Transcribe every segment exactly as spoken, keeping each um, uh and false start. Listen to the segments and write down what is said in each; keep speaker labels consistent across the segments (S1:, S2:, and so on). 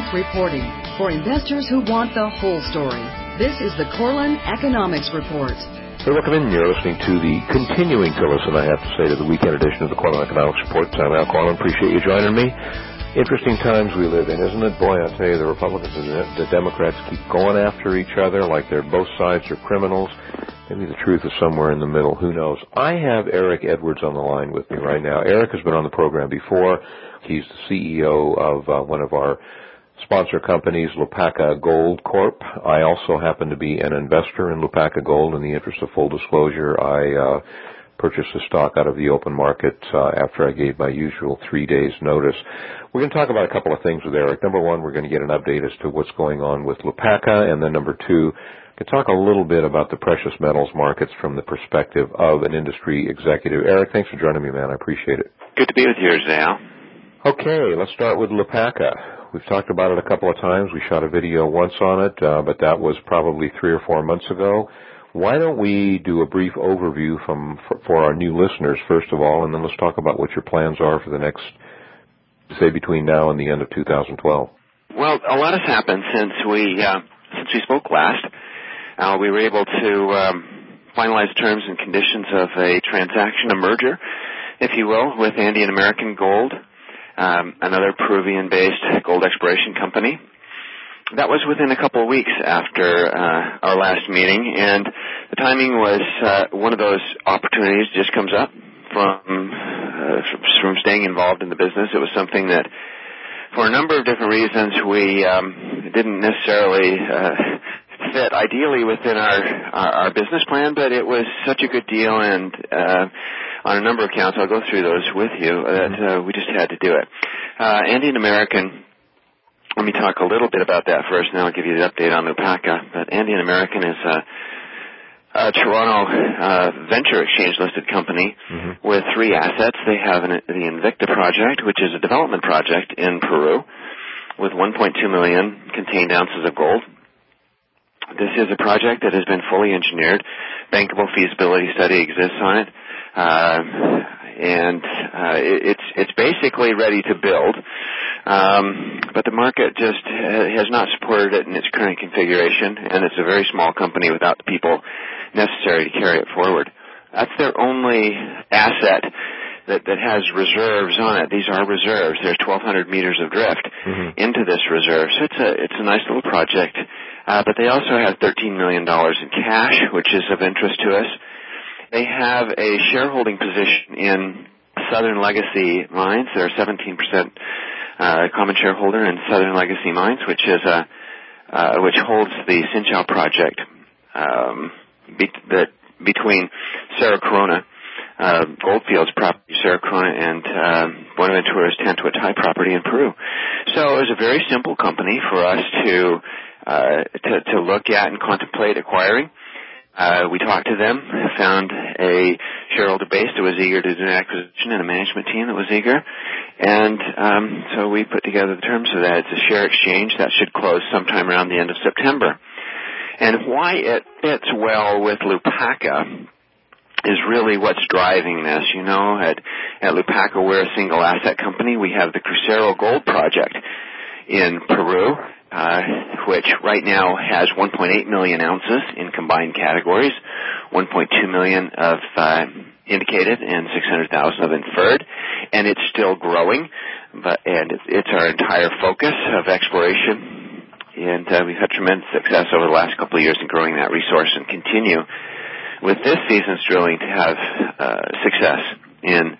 S1: reporting for investors who want the whole story. This is the Korelin Economics Report.
S2: Hey, welcome in. You're listening to the continuing to listen, I have to say, to the weekend edition of the Korelin Economics Report. I'm Al Korelin. Appreciate you joining me. Interesting times we live in, isn't it? Boy, I'll tell you, the Republicans and the Democrats keep going after each other like they're both sides are criminals. Maybe the truth is somewhere in the middle. Who knows? I have Eric Edwards on the line with me right now. Eric has been on the program before. He's the C E O of uh, one of our sponsor companies, Lupaka Gold Corp. I also happen to be an investor in Lupaka Gold. In the interest of full disclosure, I uh, purchased the stock out of the open market uh, after I gave my usual three days notice. We're going to talk about a couple of things with Eric. Number one, we're going to get an update as to what's going on with Lupaka, and then number two, we can talk a little bit about the precious metals markets from the perspective of an industry executive. Eric, thanks for joining me, man. I appreciate it.
S3: Good to be with you, Al.
S2: Okay, let's start with Lupaka. We've talked about it a couple of times. We shot a video once on it, uh, but that was probably three or four months ago. Why don't we do a brief overview from for, for our new listeners, first of all, and then let's talk about what your plans are for the next, say, between now and the end of two thousand twelve.
S3: Well, a lot has happened since we uh, since we spoke last. Uh, we were able to um, finalize terms and conditions of a transaction, a merger, if you will, with Andean American Gold, um, another Peruvian-based gold exploration company. That was within a couple of weeks after uh, our last meeting, and the timing was uh, one of those opportunities just comes up from, uh, from staying involved in the business. It was something that, for a number of different reasons, we um, didn't necessarily uh, fit ideally within our, our, our business plan, but it was such a good deal, and uh, on a number of counts, I'll go through those with you, that uh, we just had to do it. Uh, Andean American, let me talk a little bit about that first, and then I'll give you the update on Lupaka. But Andean American is a, a Toronto uh, venture exchange-listed company mm-hmm. with three assets. They have an, the Invicta project, which is a development project in Peru with one point two million contained ounces of gold. This is a project that has been fully engineered. Bankable feasibility study exists on it. Uh, and uh, it, it's it's basically ready to build. Um, but the market just has not supported it in its current configuration, and it's a very small company without the people necessary to carry it forward. That's their only asset that, that has reserves on it. These are reserves. There's twelve hundred meters of drift mm-hmm. into this reserve. So it's a, it's a nice little project. Uh, but they also have thirteen million dollars in cash, which is of interest to us. They have a shareholding position in Southern Legacy Mines. They're a seventeen percent uh, common shareholder in Southern Legacy Mines, which is a uh, which holds the Sinchao project um, be- that between Cerro Corona, uh, Goldfields property, Cerro Corona, and uh, Buenaventura's Tantuatay property in Peru. So it was a very simple company for us to uh, to, to look at and contemplate acquiring. Uh, we talked to them, found a shareholder base that was eager to do an acquisition and a management team that was eager. And um, so we put together the terms of that. It's a share exchange that should close sometime around the end of September. And why it fits well with Lupaka is really what's driving this. You know, at, at Lupaka, we're a single asset company. We have the Crucero Gold Project in Peru, Uh, which right now has one point eight million ounces in combined categories, one point two million of uh, indicated and six hundred thousand of inferred, and it's still growing. But and it's, it's our entire focus of exploration, and uh, we've had tremendous success over the last couple of years in growing that resource, and continue with this season's drilling to have uh, success in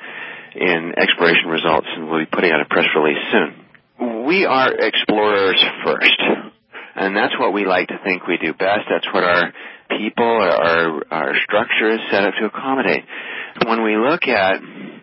S3: in exploration results, and we'll be putting out a press release soon. We are explorers first, and that's what we like to think we do best. That's what our people, our, our structure is set up to accommodate. When we look at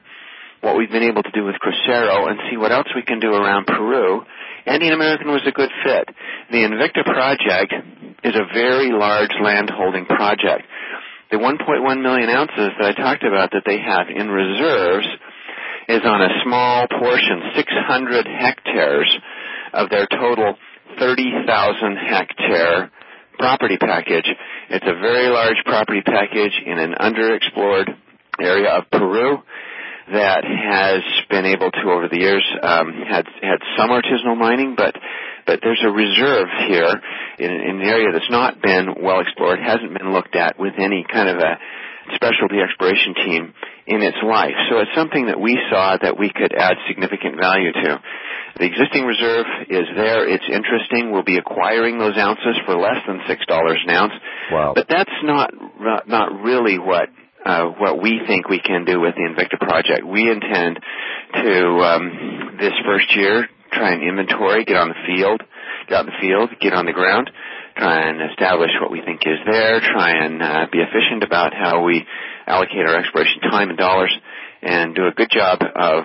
S3: what we've been able to do with Crucero and see what else we can do around Peru, Andean American was a good fit. The Invicta project is a very large land-holding project. The one point one million ounces that I talked about that they have in reserves is on a small portion, six hundred hectares of their total thirty thousand hectare property package. It's a very large property package in an underexplored area of Peru that has been able to, over the years, um, had had some artisanal mining, but But there's a reserve here in, in an area that's not been well explored, hasn't been looked at with any kind of a specialty exploration team in its life. So it's something that we saw that we could add significant value to. The existing reserve is there. It's interesting. We'll be acquiring those ounces for less than six dollars an ounce.
S2: Wow.
S3: But that's not not really what uh, what we think we can do with the Invicta project. We intend to, um, this first year, try and inventory, get on the field, get out in the field, get on the ground, try and establish what we think is there, try and uh, be efficient about how we allocate our exploration time and dollars, and do a good job of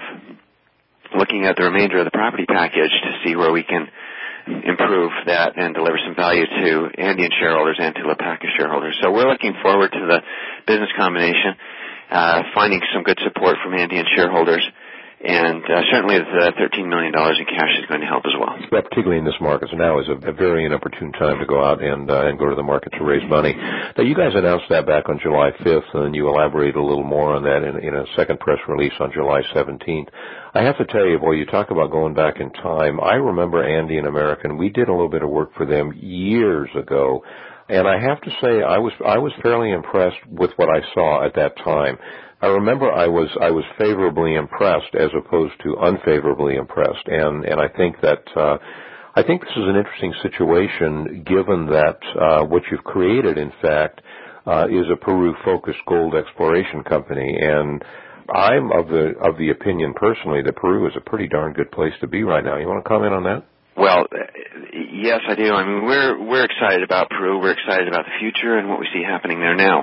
S3: looking at the remainder of the property package to see where we can improve that and deliver some value to Andean shareholders and to La Paca shareholders. So we're looking forward to the business combination, uh, finding some good support from Andean shareholders, and uh, certainly the thirteen million dollars in cash is going to help as well.
S2: Yeah, particularly in this market. So now is a, a very inopportune time to go out and uh, and go to the market to raise money. Now, you guys announced that back on July fifth, and you elaborated a little more on that in, in a second press release on July seventeenth. I have to tell you, boy, you talk about going back in time. I remember Andean American. We did a little bit of work for them years ago, and I have to say I was I was fairly impressed with what I saw at that time. I remember I was I was favorably impressed as opposed to unfavorably impressed, and and I think that uh, I think this is an interesting situation given that uh, what you've created, in fact, uh, is a Peru-focused gold exploration company, and I'm of the of the opinion personally that Peru is a pretty darn good place to be right now. You want to comment on that?
S3: Well, yes, I do. I mean, we're we're excited about Peru. We're excited about the future and what we see happening there now.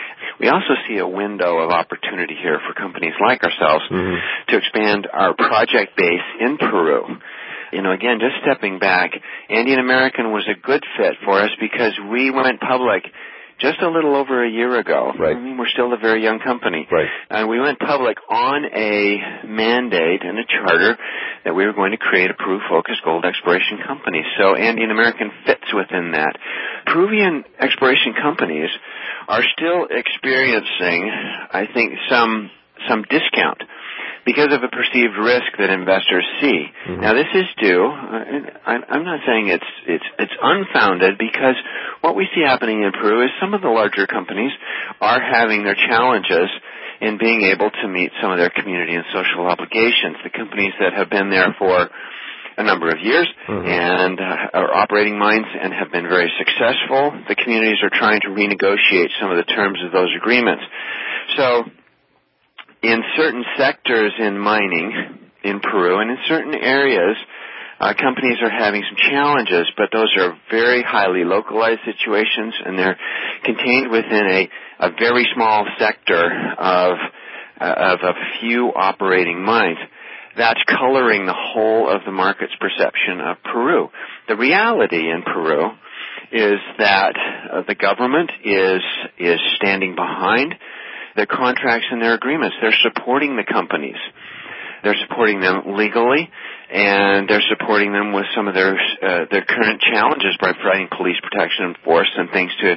S3: We also see a window of opportunity here for companies like ourselves mm-hmm. to expand our project base in Peru. You know, again, just stepping back, Andean American was a good fit for us because we went public just a little over a year ago.
S2: Right.
S3: I mean, we're still a very young company.
S2: Right.
S3: And we went public on a mandate and a charter that we were going to create a Peru-focused gold exploration company. So Andean American fits within that. Peruvian exploration companies are still experiencing, I think, some some discount because of a perceived risk that investors see. Mm-hmm. Now, this is due. I'm not saying it's it's it's unfounded because what we see happening in Peru is some of the larger companies are having their challenges in being able to meet some of their community and social obligations. The companies that have been there for a number of years mm-hmm. and uh, are operating mines and have been very successful, the communities are trying to renegotiate some of the terms of those agreements. So in certain sectors in mining in Peru and in certain areas, uh, companies are having some challenges, but those are very highly localized situations, and they're contained within a, a very small sector of, uh, of a few operating mines. That's coloring the whole of the market's perception of Peru. The reality in Peru is that uh, the government is is standing behind their contracts and their agreements. They're supporting the companies. They're supporting them legally, and they're supporting them with some of their uh, their current challenges by providing police protection and force and things to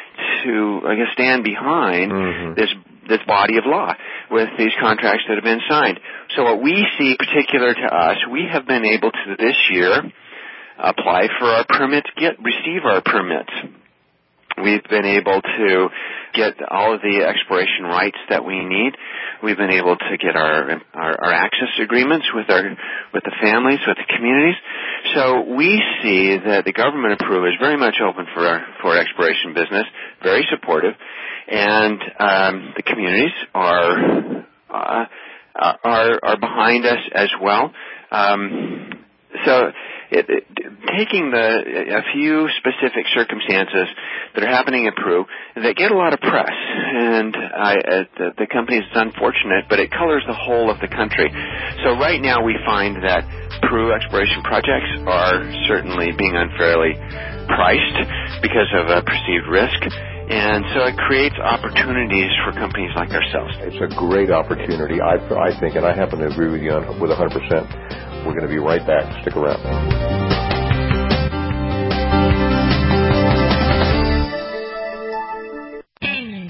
S3: to I guess stand behind mm-hmm. this this body of law with these contracts that have been signed. So what we see particular to us, we have been able to this year apply for our permits, get receive our permits. We've been able to get all of the exploration rights that we need. We've been able to get our, our our access agreements with our with the families, with the communities. So we see that the government of Peru is very much open for our, for exploration business, very supportive, and um, the communities are uh, are are behind us as well. Um, so. It, it, taking the a few specific circumstances that are happening in Peru that get a lot of press, and I, uh, the, the company is unfortunate, but it colors the whole of the country. So right now we find that Peru exploration projects are certainly being unfairly priced because of a perceived risk. And so it creates opportunities for companies like ourselves.
S2: It's a great opportunity, I, I think, and I happen to agree with you on, with one hundred percent. We're going to be right back. Stick around.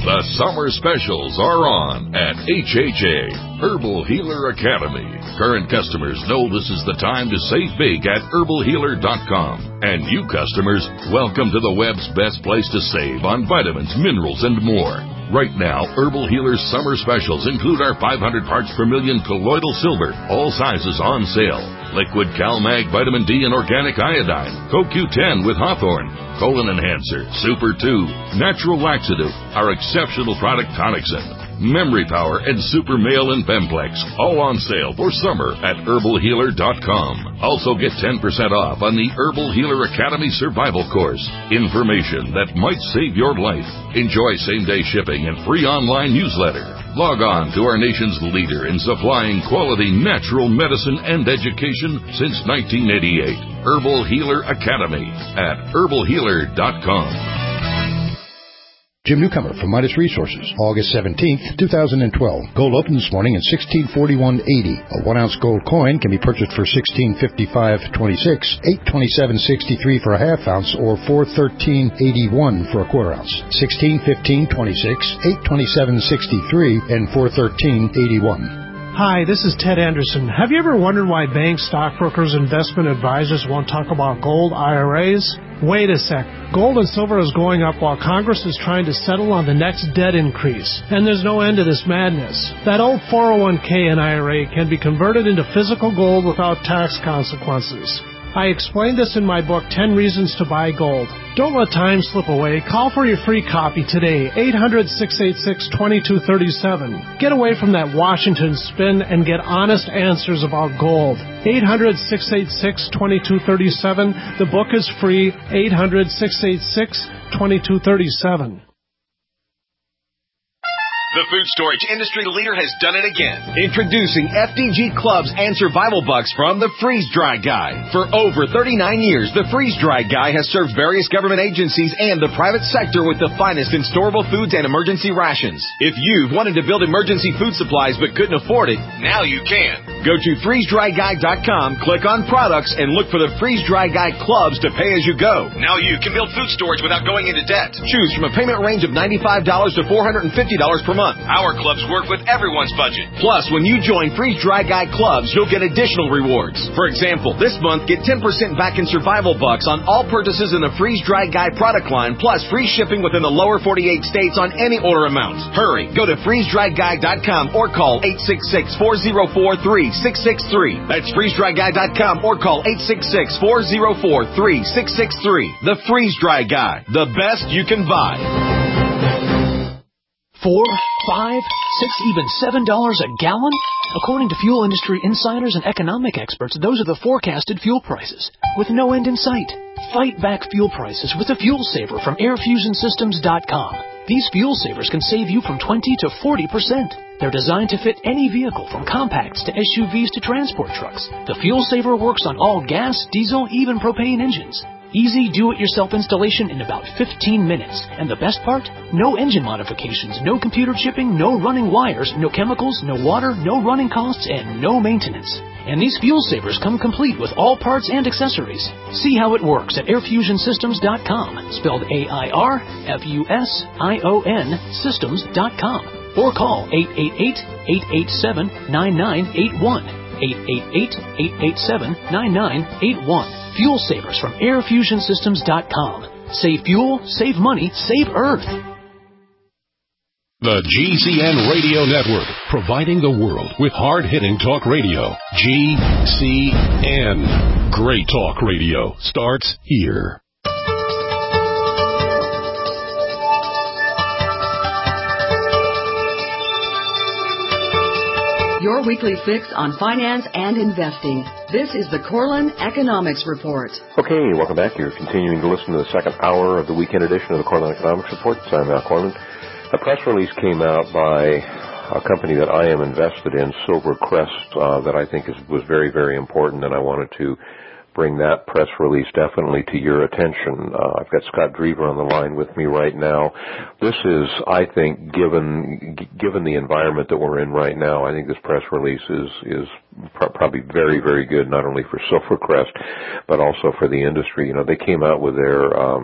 S4: The summer specials are on at H H A, Herbal Healer Academy. Current customers know this is the time to save big at herbal healer dot com. And new customers, welcome to the web's best place to save on vitamins, minerals, and more. Right now, Herbal Healer's summer specials include our five hundred parts per million colloidal silver, all sizes on sale. Liquid CalMag Vitamin D and Organic Iodine, Co Q ten with Hawthorne, Colon Enhancer, Super two, Natural Laxative, our exceptional product Tonicsyn, Memory Power, and Super Male and Bemplex, all on sale for summer at herbal healer dot com. Also get ten percent off on the Herbal Healer Academy Survival Course. Information that might save your life. Enjoy same-day shipping and free online newsletter. Log on to our nation's leader in supplying quality natural medicine and education since nineteen eighty-eight. Herbal Healer Academy at herbal healer dot com.
S5: Jim Newcomer from Midas Resources, August seventeenth, twenty twelve. Gold opened this morning at sixteen forty-one eighty. A one-ounce gold coin can be purchased for sixteen fifty-five twenty-six, eight twenty-seven sixty-three for a half ounce, or four thirteen eighty-one for a quarter ounce. sixteen fifteen twenty-six, eight twenty-seven sixty-three, and four thirteen eighty-one.
S6: Hi, this is Ted Anderson. Have you ever wondered why banks, stockbrokers, investment advisors won't talk about gold I R As? Wait a sec. Gold and silver is going up while Congress is trying to settle on the next debt increase. And there's no end to this madness. That old four oh one k and I R A can be converted into physical gold without tax consequences. I explained this in my book, ten Reasons to Buy Gold. Don't let time slip away. Call for your free copy today, eight hundred, six eight six, two two three seven. Get away from that Washington spin and get honest answers about gold. eight hundred, six eight six, two two three seven. The book is free, eight hundred, six eight six, two two three seven.
S7: The food storage industry leader has done it again. Introducing F D G Clubs and Survival Bucks from the Freeze Dry Guy. For over thirty-nine years, the Freeze Dry Guy has served various government agencies and the private sector with the finest in storable foods and emergency rations. If you've wanted to build emergency food supplies but couldn't afford it, now you can. Go to freeze dry guy dot com, click on products, and look for the Freeze Dry Guy Clubs to pay as you go. Now you can build food storage without going into debt. Choose from a payment range of ninety-five dollars to four hundred fifty dollars per month. Our clubs work with everyone's budget. Plus, when you join Freeze Dry Guy Clubs, you'll get additional rewards. For example, this month, get ten percent back in Survival Bucks on all purchases in the Freeze Dry Guy product line, plus free shipping within the lower forty-eight states on any order amount. Hurry, go to freeze dry guy dot com or call eight six six, four oh four, three six six three. That's freeze dry guy dot com or call eight six six, four oh four, three six six three. The Freeze Dry Guy, the best you can buy.
S8: Four, five, six, even seven dollars a gallon? According to fuel industry insiders and economic experts, those are the forecasted fuel prices, with no end in sight. Fight back fuel prices with a fuel saver from air fusion systems dot com. These fuel savers can save you from twenty to forty percent. They're designed to fit any vehicle, from compacts to S U Vs to transport trucks. The fuel saver works on all gas, diesel, even propane engines. Easy do-it-yourself installation in about fifteen minutes. And the best part? No engine modifications, no computer chipping, no running wires, no chemicals, no water, no running costs, and no maintenance. And these fuel savers come complete with all parts and accessories. See how it works at air fusion systems dot com, spelled A I R F U S I O N systems dot com. Or call eight eight eight, eight eight seven, nine nine eight one. eight eight eight, eight eight seven, nine nine eight one. Fuel savers from air fusion systems dot com. Save fuel, save money, save Earth.
S9: The G C N Radio Network, providing the world with hard-hitting talk radio. G C N. Great talk radio starts here.
S1: Your weekly fix on finance and investing. This is the Corlin Economics Report.
S2: Okay, welcome back. You're continuing to listen to the second hour of the weekend edition of the Corlin Economics Report. I'm Al Corlin. A press release came out by a company that I am invested in, Silvercrest, uh, that I think is, was very, very important, and I wanted to bring that press release definitely to your attention. Uh, I've got Scott Drever on the line with me right now. This is, I think, given g- given the environment that we're in right now, I think this press release is is pr- probably very, very good, not only for Silvercrest, but also for the industry. You know, they came out with their um,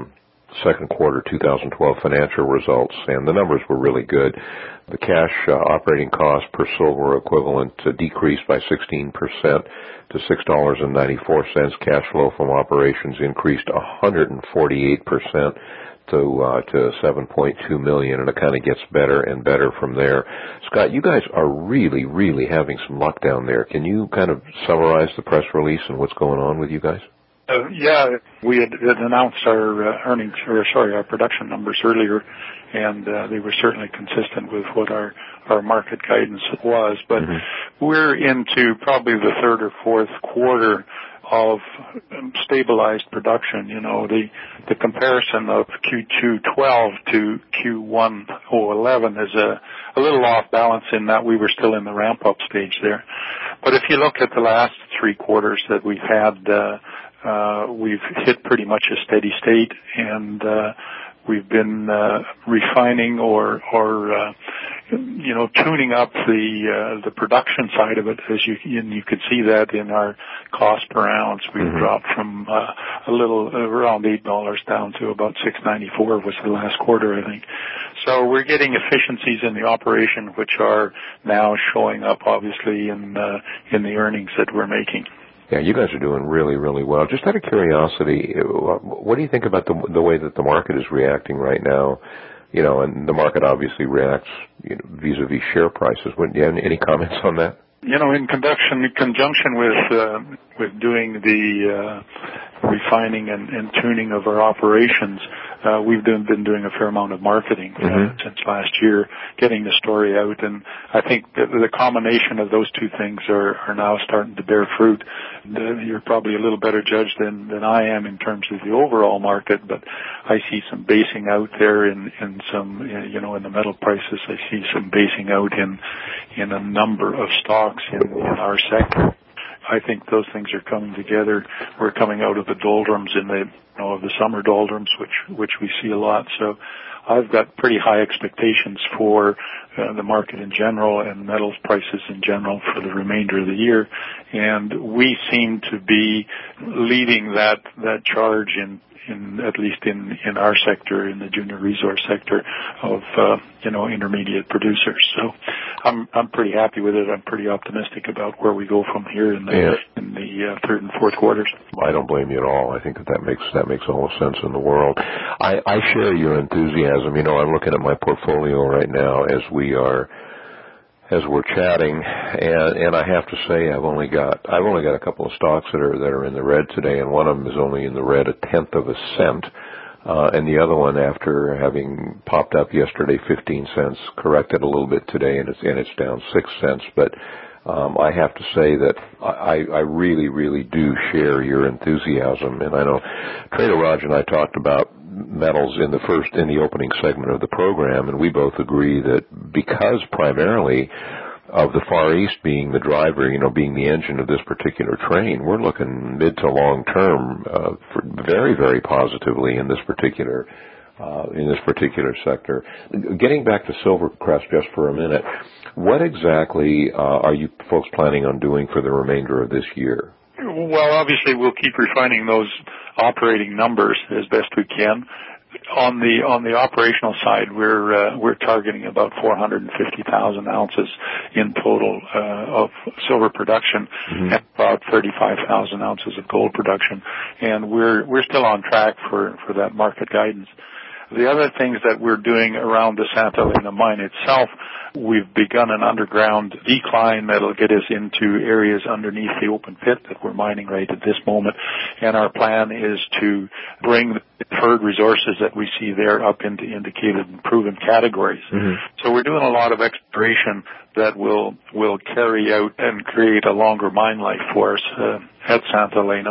S2: second quarter two thousand twelve financial results, and the numbers were really good. The cash uh, operating cost per silver equivalent uh, decreased by sixteen percent to six dollars and ninety-four cents. Cash flow from operations increased one hundred forty-eight percent to uh, to seven point two million dollars, and it kind of gets better and better from there. Scott, you guys are really, really having some luck down there. Can you kind of summarize the press release and what's going on with you guys?
S10: Uh, yeah, we had, had announced our uh, earnings, or sorry, our production numbers earlier, and uh, they were certainly consistent with what our, our market guidance was. But mm-hmm. we're into probably the third or fourth quarter of stabilized production. You know, the the comparison of Q two twelve to Q one oh eleven is a, a little off balance in that we were still in the ramp-up stage there. But if you look at the last three quarters that we've had, uh, uh, we've hit pretty much a steady state, and uh, we've been uh, refining or, or uh, you know, tuning up the uh, the production side of it. As you and you could see that in our cost per ounce, we've mm-hmm. dropped from uh, a little uh, around eight dollars down to about six ninety-four was the last quarter, I think. So we're getting efficiencies in the operation, which are now showing up obviously in uh, in the earnings that we're making.
S2: Yeah, you guys are doing really, really well. Just out of curiosity, what do you think about the the way that the market is reacting right now? You know, and the market obviously reacts, you know, vis-a-vis share prices. What, do you have any comments on that?
S10: You know, in conjunction, in conjunction with uh, with doing the uh, refining and, and tuning of our operations, uh, we've been, been doing a fair amount of marketing uh, mm-hmm. since last year, getting the story out. And I think the, the combination of those two things are, are now starting to bear fruit. The, you're probably a little better judge than, than I am in terms of the overall market, but I see some basing out there in, in some, you know, in the metal prices. I see some basing out in in a number of stocks in, in our sector. I think those things are coming together. We're coming out of the doldrums in the, you know, of the summer doldrums, which which we see a lot. So I've got pretty high expectations for uh, the market in general and metals prices in general for the remainder of the year. And we seem to be leading that that charge in in at least in in our sector, in the junior resource sector of uh, you know intermediate producers. So I'm I'm pretty happy with it. I'm pretty optimistic about where we go from here in the yeah. in the uh, third and fourth quarters.
S2: I don't blame you at all. I think that that makes that makes all the sense in the world. I, I share your enthusiasm. You know, I'm looking at my portfolio right now as we are. As we're chatting, and, and I have to say, I've only got I've only got a couple of stocks that are that are in the red today, and one of them is only in the red a tenth of a cent, uh, and the other one, after having popped up yesterday, fifteen cents, corrected a little bit today, and it's and it's down six cents. But um, I have to say that I, I really, really do share your enthusiasm, and I know Trader Raj and I talked about metals in the first, in the opening segment of the program, and we both agree that because primarily of the Far East being the driver, you know, being the engine of this particular train, we're looking mid to long term uh, for very, very positively in this particular uh, in this particular sector. Getting back to Silvercrest just for a minute, what exactly uh, are you folks planning on doing for the remainder of this year?
S10: Well, obviously, we'll keep refining those operating numbers as best we can. On the on the operational side, we're uh, we're targeting about four hundred fifty thousand ounces in total uh, of silver production, mm-hmm. and about thirty-five thousand ounces of gold production, and we're we're still on track for for that market guidance. The other things that we're doing around the Santa Elena mine itself, we've begun an underground decline that'll get us into areas underneath the open pit that we're mining right at this moment. And our plan is to bring the inferred resources that we see there up into indicated and proven categories. Mm-hmm. So we're doing a lot of exploration that will will carry out and create a longer mine life for us uh, at Santa Elena.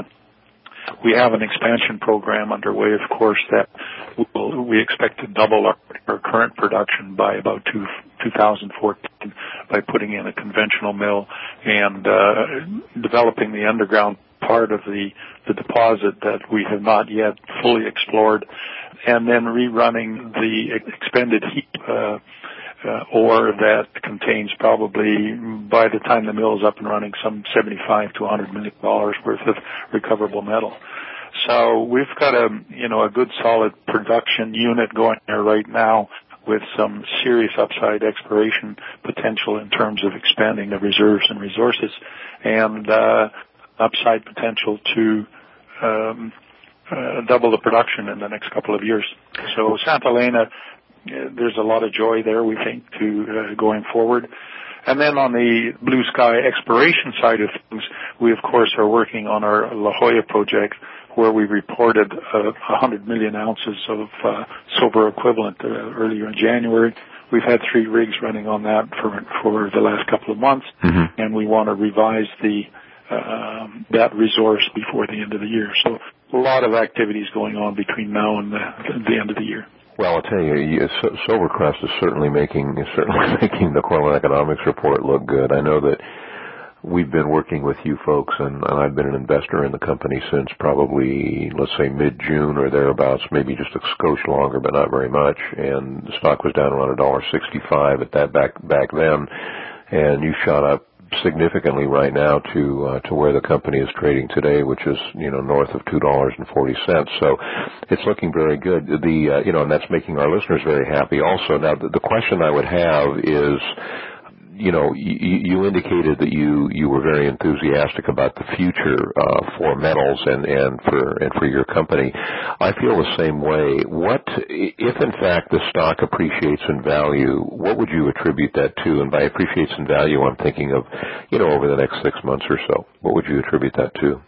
S10: We have an expansion program underway, of course, that will, we expect to double our, our current production by about two, two thousand fourteen by putting in a conventional mill and uh, developing the underground part of the, the deposit that we have not yet fully explored, and then rerunning the expended heap uh, uh, ore that contains probably, by the time the mill is up and running, some seventy-five to one hundred million dollars worth of recoverable metal. So we've got a, you know, a good solid production unit going there right now with some serious upside exploration potential in terms of expanding the reserves and resources, and uh, upside potential to um, uh, double the production in the next couple of years. So Santa Elena, uh, there's a lot of joy there, we think, to uh, going forward. And then on the blue sky exploration side of things, we of course are working on our La Jolla project, where we reported uh, one hundred million ounces of uh, silver equivalent uh, earlier in January. We've had three rigs running on that for for the last couple of months, mm-hmm. and we want to revise the um, that resource before the end of the year. So a lot of activities going on between now and the, the end of the year.
S2: Well, I'll tell you, you Silvercrest is certainly making is certainly making the Corlin Economics Report look good. I know that we've been working with you folks, and, and I've been an investor in the company since probably, let's say, mid-June or thereabouts, maybe just a skosh longer, but not very much. And the stock was down around one dollar sixty-five at that back back then, and you shot up significantly right now to uh, to where the company is trading today, which is, you know, north of two dollars and forty cents. So it's looking very good. The uh, you know, and that's making our listeners very happy. Also, now the, the question I would have is, you know, you, you indicated that you, you were very enthusiastic about the future uh, for metals and, and for and for your company. I feel the same way. What, if in fact the stock appreciates in value, what would you attribute that to? And by appreciates in value, I'm thinking of, you know, over the next six months or so. What would you attribute that to?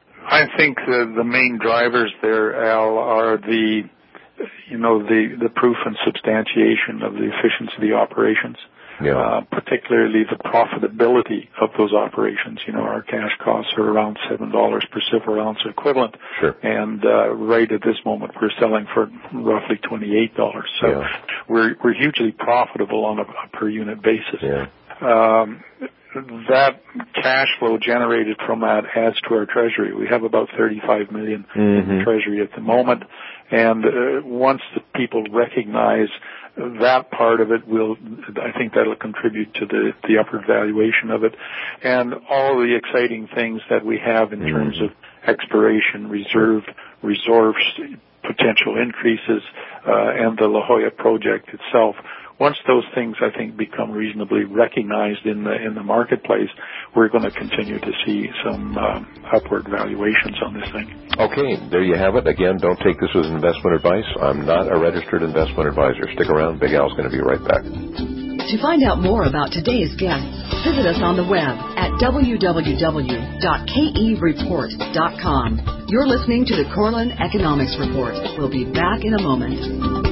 S10: I think the, the main drivers there, Al, are the, you know, the, the proof and substantiation of the efficiency of the operations. Yeah. Uh, particularly the profitability of those operations. You know, our cash costs are around seven dollars per silver ounce equivalent. Sure. And uh, right at this moment, we're selling for roughly twenty-eight dollars. So yeah. we're we're hugely profitable on a, a per unit basis. Yeah. Um, that cash flow generated from that adds to our treasury. We have about thirty-five million dollars mm-hmm. in the treasury at the moment. And uh, once the people recognize that part of it, will, I think that'll contribute to the, the upward valuation of it. And all the exciting things that we have in mm-hmm. terms of exploration, reserve, resource potential increases, uh, and the La Jolla project itself. Once those things, I think, become reasonably recognized in the in the marketplace, we're going to continue to see some um, upward valuations on this thing.
S2: Okay, there you have it. Again, don't take this as investment advice. I'm not a registered investment advisor. Stick around. Big Al's going to be right back.
S1: To find out more about today's guests, visit us on the web at w w w dot k e report dot com. You're listening to the Corlin Economics Report. We'll be back in a moment.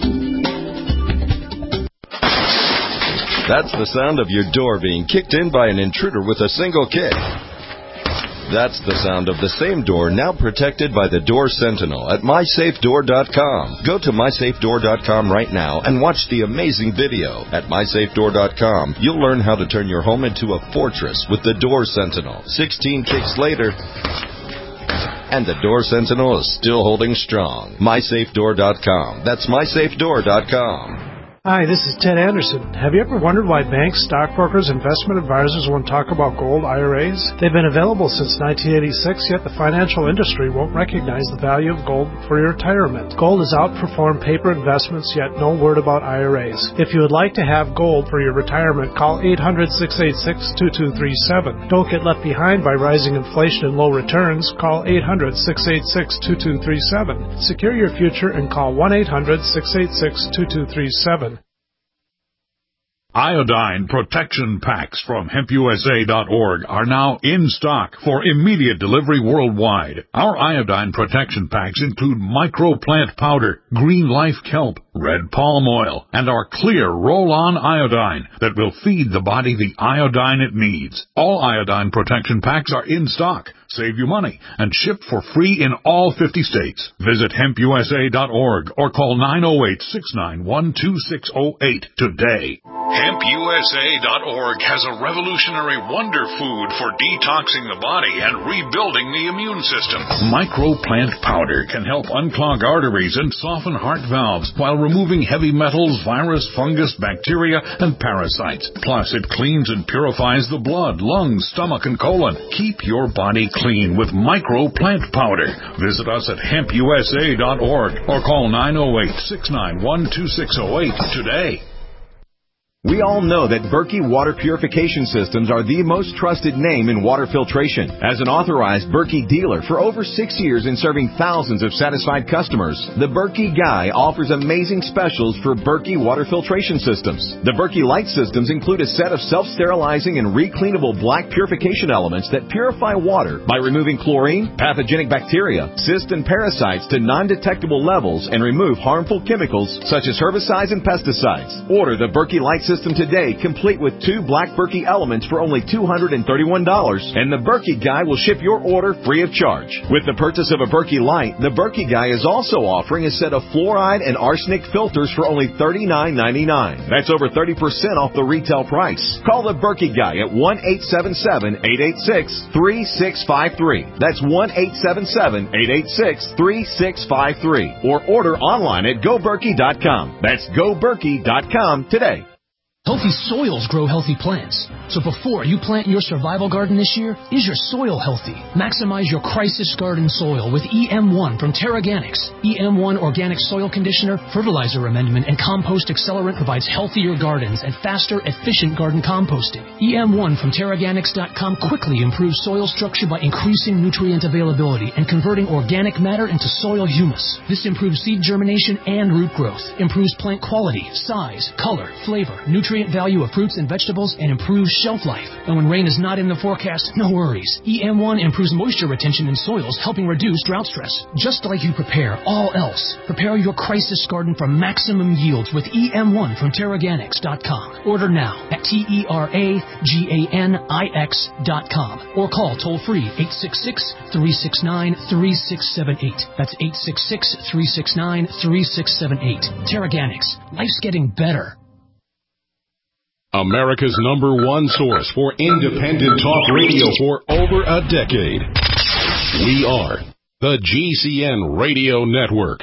S11: That's the sound of your door being kicked in by an intruder with a single kick. That's the sound of the same door now protected by the Door Sentinel at my safe door dot com. Go to my safe door dot com right now and watch the amazing video. At my safe door dot com, you'll learn how to turn your home into a fortress with the Door Sentinel. sixteen kicks later, and the Door Sentinel is still holding strong. my safe door dot com. That's my safe door dot com.
S6: Hi, this is Ted Anderson. Have you ever wondered why banks, stockbrokers, investment advisors won't talk about gold I R As? They've been available since nineteen eighty-six, yet the financial industry won't recognize the value of gold for your retirement. Gold has outperformed paper investments, yet no word about I R As. If you would like to have gold for your retirement, call eight hundred, six eight six, two two three seven. Don't get left behind by rising inflation and low returns. Call eight hundred, six eight six, two two three seven. Secure your future and call one eight hundred, six eight six, two two three seven.
S12: Iodine protection packs from hemp u s a dot org are now in stock for immediate delivery worldwide. Our iodine protection packs include microplant powder, green life kelp, red palm oil, and our clear roll-on iodine that will feed the body the iodine it needs. All iodine protection packs are in stock, save you money, and ship for free in all fifty states. Visit hemp u s a dot org or call nine oh eight, six nine one, two six oh eight today. hemp U S A dot org has a revolutionary wonder food for detoxing the body and rebuilding the immune system. Microplant powder can help unclog arteries and soften heart valves while removing heavy metals, virus, fungus, bacteria, and parasites. Plus, it cleans and purifies the blood, lungs, stomach, and colon. Keep your body clean with Microplant powder. Visit us at hemp U S A dot org or call nine oh eight, six nine one, two six oh eight today.
S7: We all know that Berkey Water Purification Systems are the most trusted name in water filtration. As an authorized Berkey dealer for over six years and serving thousands of satisfied customers, the Berkey Guy offers amazing specials for Berkey Water Filtration Systems. The Berkey Light Systems include a set of self-sterilizing and recleanable black purification elements that purify water by removing chlorine, pathogenic bacteria, cysts, and parasites to non-detectable levels and remove harmful chemicals such as herbicides and pesticides. Order the Berkey Light Systems today, complete with two black Berkey elements for only two hundred thirty-one dollars, and the Berkey Guy will ship your order free of charge. With the purchase of a Berkey Light, the Berkey Guy is also offering a set of fluoride and arsenic filters for only thirty-nine ninety-nine. That's over thirty percent off the retail price. Call the Berkey Guy at one eight seven seven, eight eight six, three six five three. That's one eight seven seven, eight eight six, three six five three. Or order online at go berkey dot com. That's go berkey dot com today.
S8: Healthy soils grow healthy plants. So before you plant your survival garden this year, is your soil healthy? Maximize your crisis garden soil with E M one from TerraGanix. E M one Organic Soil Conditioner, Fertilizer Amendment, and Compost Accelerant provides healthier gardens and faster, efficient garden composting. E M one from TerraGanix dot com quickly improves soil structure by increasing nutrient availability and converting organic matter into soil humus. This improves seed germination and root growth, improves plant quality, size, color, flavor, nutrient value of fruits and vegetables, and improves shelf life. And when rain is not in the forecast, no worries. E M one improves moisture retention in soils, helping reduce drought stress. Just like you prepare all else, prepare your crisis garden for maximum yields with E M one from TerraGanix dot com. Order now at T E R A G A N I X dot com or call toll-free eight six six, three six nine, three six seven eight. That's eight six six, three six nine, three six seven eight. TerraGanix. Life's getting better.
S9: America's number one source for independent talk radio for over a decade. We are the G C N Radio Network.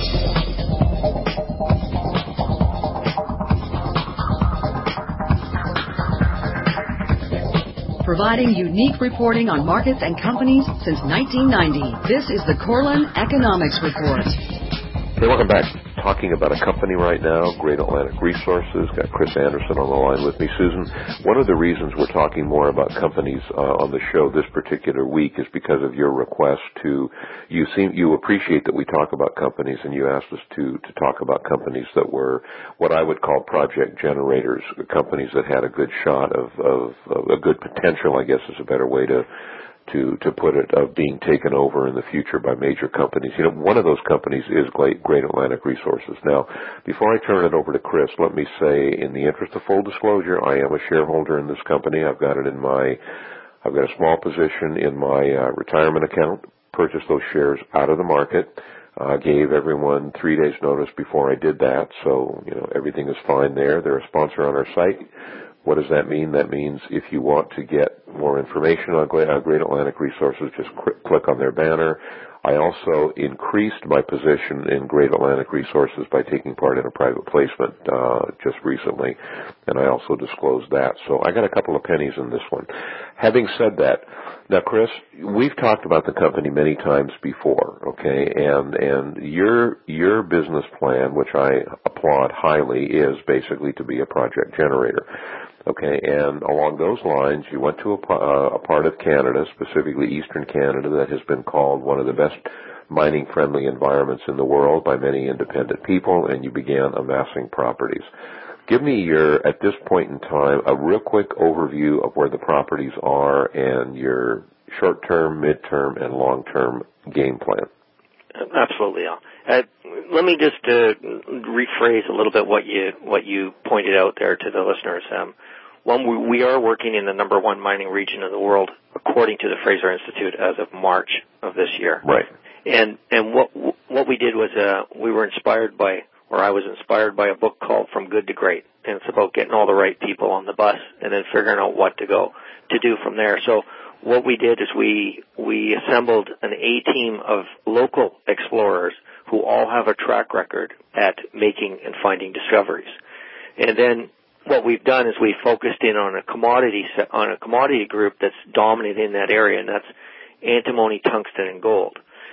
S1: Providing unique reporting on markets and companies since nineteen ninety. This is the Corlin Economics Report.
S2: Hey, welcome back. Talking about a company right now, Great Atlantic Resources. Got Chris Anderson on the line with me. Susan, one of the reasons we're talking more about companies uh, on the show this particular week is because of your request to, you seem, you appreciate that we talk about companies, and you asked us to, to talk about companies that were what I would call project generators, companies that had a good shot of, of, of a good potential, I guess is a better way to to to put it, of being taken over in the future by major companies. You know, one of those companies is Great Atlantic Resources. Now, before I turn it over to Chris, let me say, in the interest of full disclosure, I am a shareholder in this company. I've got it in my, I've got a small position in my uh, retirement account, purchased those shares out of the market. I uh, gave everyone three days notice before I did that, so, you know, everything is fine there. They're a sponsor on our site. What does that mean? That means if you want to get more information on Great Atlantic Resources, just click on their banner. I also increased my position in Great Atlantic Resources by taking part in a private placement uh, just recently, and I also disclosed that. So I got a couple of pennies in this one. Having said that, now, Chris, we've talked about the company many times before, okay, and and your your business plan, which I applaud highly, is basically to be a project generator. Okay, and along those lines, you went to a, uh, a part of Canada, specifically Eastern Canada, that has been called one of the best mining-friendly environments in the world by many independent people, and you began amassing properties. Give me your, at this point in time, a real quick overview of where the properties are and your short-term, mid-term, and long-term game plan.
S13: Absolutely, Al. Uh, let me just uh, rephrase a little bit what you what you pointed out there to the listeners. Um, one, we, we are working in the number one mining region in the world, according to the Fraser Institute, as of March of this year.
S2: Right.
S13: And and what what we did was uh, we were inspired by or I was inspired by a book called From Good to Great, and it's about getting all the right people on the bus and then figuring out what to go to do from there. So what we did is we we assembled an A-team of local explorers who all have a track record at making and finding discoveries. And then what we've done is we focused in on a commodity on a commodity group that's dominant in that area, and that's antimony, tungsten, and gold.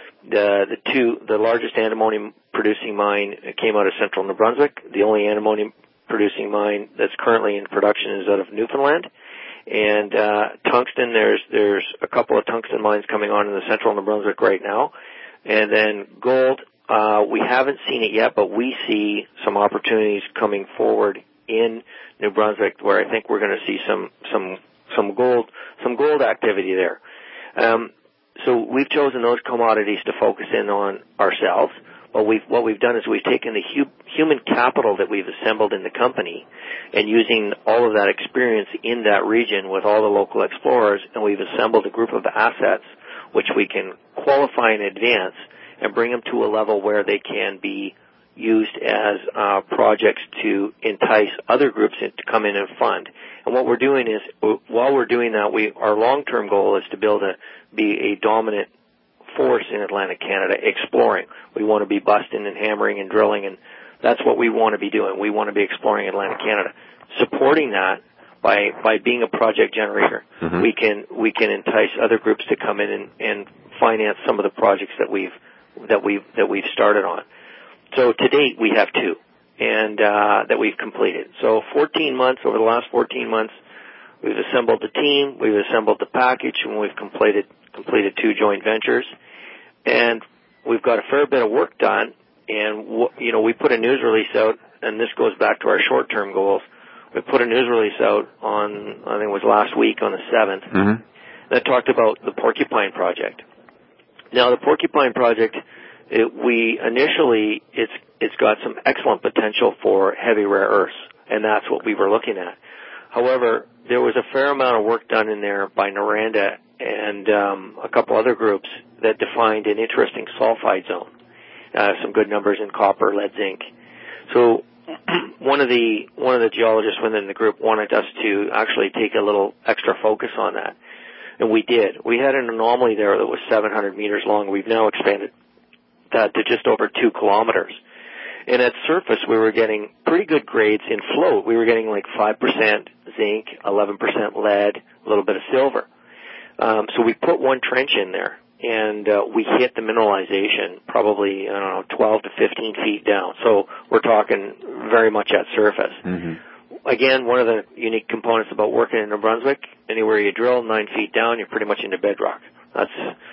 S13: The the two the largest antimony producing mine came out of central New Brunswick. The only antimony producing mine that's currently in production is out of Newfoundland. And uh, tungsten, there's there's a couple of tungsten mines coming on in the central New Brunswick right now. And then gold, uh, we haven't seen it yet, but we see some opportunities coming forward in New Brunswick where I think we're going to see some some some gold some gold activity there. Um, so we've chosen those commodities to focus in on ourselves. But we've, what we've done is we've taken the hu- human capital that we've assembled in the company and using all of that experience in that region with all the local explorers, and we've assembled a group of assets which we can qualify in advance and bring them to a level where they can be used as uh, projects to entice other groups in, to come in and fund. And what we're doing is, while we're doing that, we our long-term goal is to build a be a dominant force in Atlantic Canada exploring. We want to be busting and hammering and drilling, and that's what we want to be doing. We want to be exploring Atlantic Canada. Supporting that by by being a project generator, mm-hmm. we can we can entice other groups to come in and, and finance some of the projects that we've that we've that we've started on. So to date we have two, and uh, that we've completed. So fourteen months over the last fourteen months, we've assembled the team, we've assembled the package, and we've completed completed two joint ventures. And we've got a fair bit of work done, and, you know, we put a news release out, and this goes back to our short-term goals. We put a news release out on, I think it was last week on the seventh, mm-hmm. that talked about the Porcupine Project. Now, the Porcupine Project, it, we initially, it's it's got some excellent potential for heavy rare earths, and that's what we were looking at. However, there was a fair amount of work done in there by Noranda and um, a couple other groups that defined an interesting sulfide zone, uh, some good numbers in copper, lead, zinc. So one of the one of the geologists within the group wanted us to actually take a little extra focus on that, and we did. We had an anomaly there that was seven hundred meters long. We've now expanded that to just over two kilometers. And at surface, we were getting pretty good grades in float. We were getting like five percent zinc, eleven percent lead, a little bit of silver. Um, so we put one trench in there, and uh, we hit the mineralization probably, I don't know, twelve to fifteen feet down. So we're talking very much at surface. Mm-hmm. Again, one of the unique components about working in New Brunswick, anywhere you drill nine feet down, you're pretty much into bedrock. That's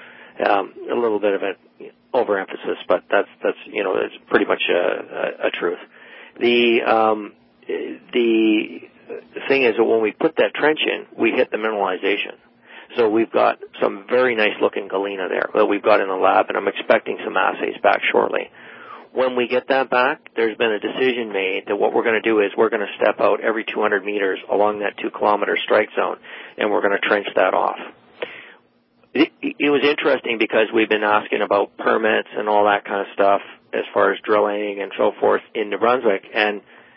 S13: um, a little bit of an overemphasis, but that's, that's you know, it's pretty much a, a, a truth. The, um, the thing is that when we put that trench in, we hit the mineralization. So we've got some very nice-looking galena there that we've got in the lab, and I'm expecting some assays back shortly. When we get that back, there's been a decision made that what we're going to do is we're going to step out every two hundred meters along that two-kilometer strike zone, and we're going to trench that off. It, it was interesting because we've been asking about permits and all that kind of stuff as far as drilling and so forth in New Brunswick, and,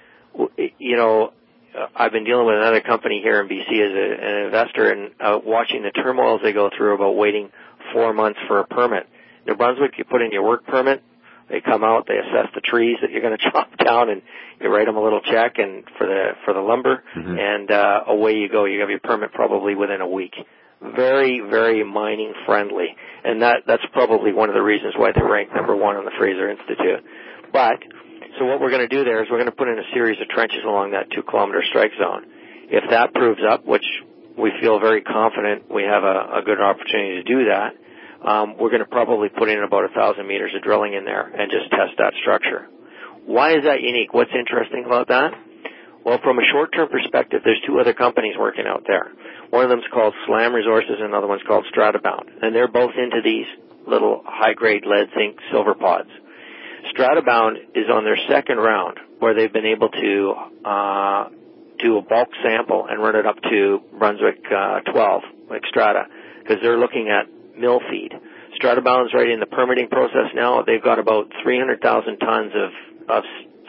S13: you know, I've been dealing with another company here in B C as a, an investor and uh, watching the turmoils they go through about waiting four months for a permit. New Brunswick, you put in your work permit, they come out, they assess the trees that you're going to chop down, and you write them a little check and for the for the lumber, mm-hmm. and uh, away you go. You have your permit probably within a week. Very, very mining friendly, and that that's probably one of the reasons why they rank number one on the Fraser Institute. But so what we're going to do there is we're going to put in a series of trenches along that two-kilometer strike zone. If that proves up, which we feel very confident we have a, a good opportunity to do that, um, we're going to probably put in about a thousand meters of drilling in there and just test that structure. Why is that unique? What's interesting about that? Well, from a short-term perspective, there's two other companies working out there. One of them's called Slam Resources, and another one's called Stratabound, and they're both into these little high-grade lead, zinc, silver pods. Stratabound is on their second round, where they've been able to uh, do a bulk sample and run it up to Brunswick uh, twelve, like Strata, because they're looking at mill feed. Stratabound's right in the permitting process now. They've got about three hundred thousand tons of, of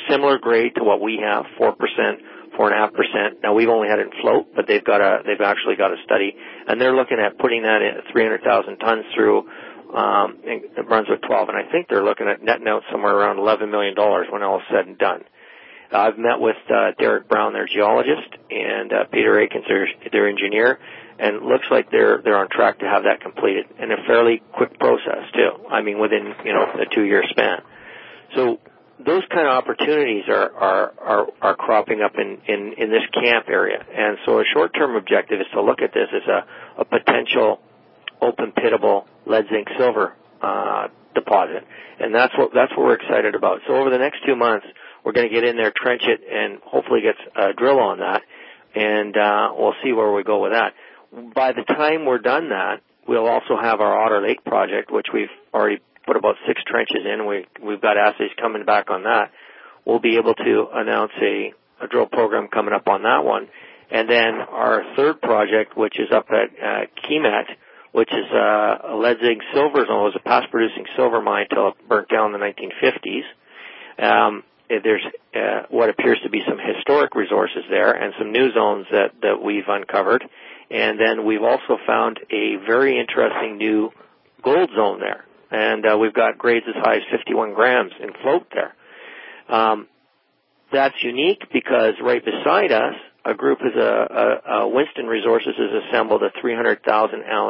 S13: similar grade to what we have, four percent, four point five percent. Now, we've only had it in float, but they've got a, they've actually got a study, and they're looking at putting that in three hundred thousand tons through um, in Brunswick twelve, and I think they're looking at netting out somewhere around eleven million dollars when all is said and done. Uh, I've met with uh, Derek Brown, their geologist, and uh, Peter Akins, their, their engineer, and it looks like they're they're on track to have that completed in a fairly quick process too. I mean, within you know a two-year span. So those kind of opportunities are are are, are cropping up in, in in this camp area, and so a short-term objective is to look at this as a, a potential open pittable lead zinc silver uh, deposit, and that's what that's what we're excited about. So over the next two months, we're going to get in there, trench it, and hopefully get a drill on that, and uh, we'll see where we go with that. By the time we're done that, we'll also have our Otter Lake project, which we've already put about six trenches in. We, we've got assays coming back on that. We'll be able to announce a, a drill program coming up on that one. And then our third project, which is up at uh, Kemet, which is uh, a lead zinc silver zone. It was a past-producing silver mine until it burnt down in the nineteen fifties. Um, there's uh, what appears to be some historic resources there and some new zones that, that we've uncovered. And then we've also found a very interesting new gold zone there. And uh, we've got grades as high as fifty-one grams in float there. Um, that's unique because right beside us, a group is a, a, a Winston Resources has assembled a three hundred thousand ounce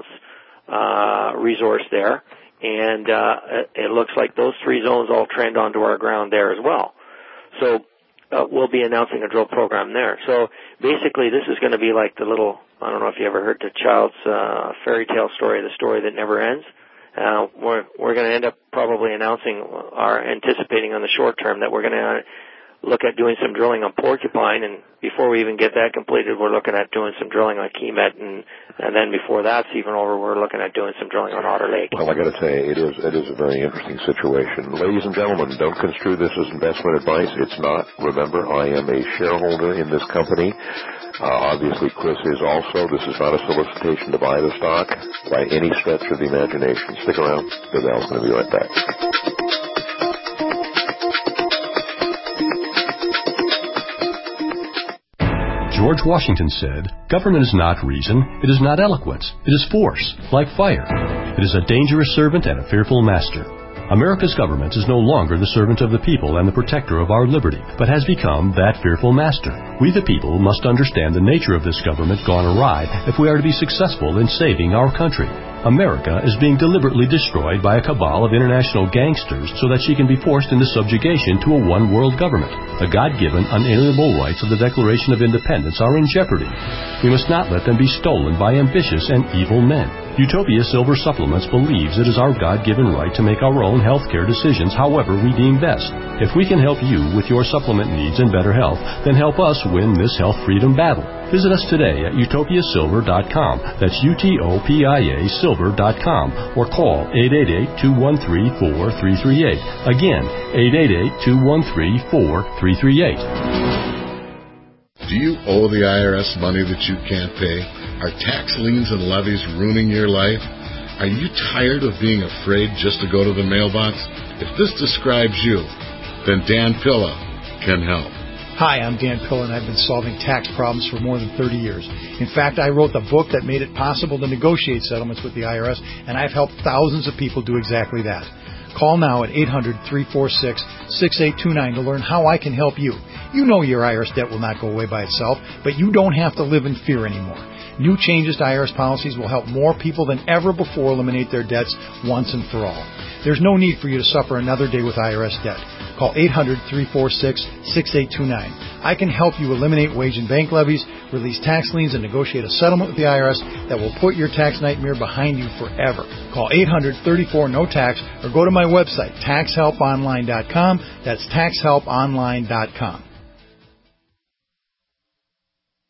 S13: uh, resource there. And uh, it looks like those three zones all trend onto our ground there as well. So uh, we'll be announcing a drill program there. So basically this is going to be like the little, I don't know if you ever heard the child's uh, fairy tale story, the story that never ends. Uh, we're we're going to end up probably announcing, or anticipating on the short term that we're going to look at doing some drilling on Porcupine, and before we even get that completed, we're looking at doing some drilling on Kemet, and and then before that's even over, we're looking at doing some drilling on Otter Lake.
S2: Well, I got to say, it is it is a very interesting situation. Ladies and gentlemen, don't construe this as investment advice. It's not. Remember, I am a shareholder in this company. Uh, obviously, Chris is also. This is not a solicitation to buy the stock by any stretch of the imagination. Stick around. Bill Al's going to be right back.
S9: George Washington said, "Government is not reason, it is not eloquence, it is force, like fire. It is a dangerous servant and a fearful master." America's government is no longer the servant of the people and the protector of our liberty, but has become that fearful master. We the people must understand the nature of this government gone awry if we are to be successful in saving our country. America is being deliberately destroyed by a cabal of international gangsters so that she can be forced into subjugation to a one-world government. The God-given, unalienable rights of the Declaration of Independence are in jeopardy. We must not let them be stolen by ambitious and evil men. Utopia Silver Supplements believes it is our God-given right to make our own healthcare decisions however we deem best. If we can help you with your supplement needs and better health, then help us win this health freedom battle. Visit us today at utopia silver dot com. That's U T O P I A silver dot com, or call eight eight eight, two one three, four three three eight. Again, eight eight eight, two one three, four three three eight.
S14: Do you owe the I R S money that you can't pay? Are tax liens and levies ruining your life? Are you tired of being afraid just to go to the mailbox? If this describes you, then Dan Pilla can help.
S15: Hi, I'm Dan Pilla, and I've been solving tax problems for more than thirty years. In fact, I wrote the book that made it possible to negotiate settlements with the I R S, and I've helped thousands of people do exactly that. Call now at eight hundred, three four six, six eight two nine to learn how I can help you. You know your I R S debt will not go away by itself, but you don't have to live in fear anymore. New changes to I R S policies will help more people than ever before eliminate their debts once and for all. There's no need for you to suffer another day with I R S debt. Call eight hundred, three four six, six eight two nine. I can help you eliminate wage and bank levies, release tax liens, and negotiate a settlement with the I R S that will put your tax nightmare behind you forever. Call eight hundred, thirty-four, no tax or go to my website, tax help online dot com. That's tax help online dot com.